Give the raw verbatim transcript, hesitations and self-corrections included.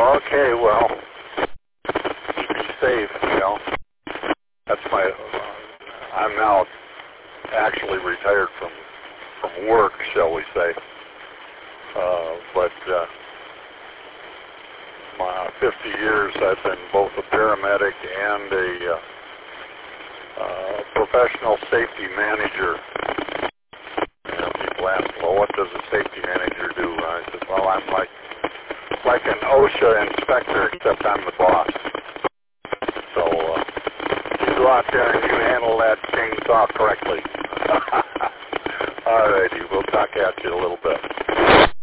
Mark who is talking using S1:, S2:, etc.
S1: Okay, well, be safe, you know. That's my, uh, I'm now actually retired from, from work, shall we say. Uh, but uh, my fifty years I've been both a paramedic and a uh, uh, professional safety manager. You know, people ask, well, what does a safety manager do? And I said, well, I'm like like an OSHA inspector, except I'm the boss. So uh, you go out there and you handle that chainsaw correctly. All righty, we'll talk at you a little bit.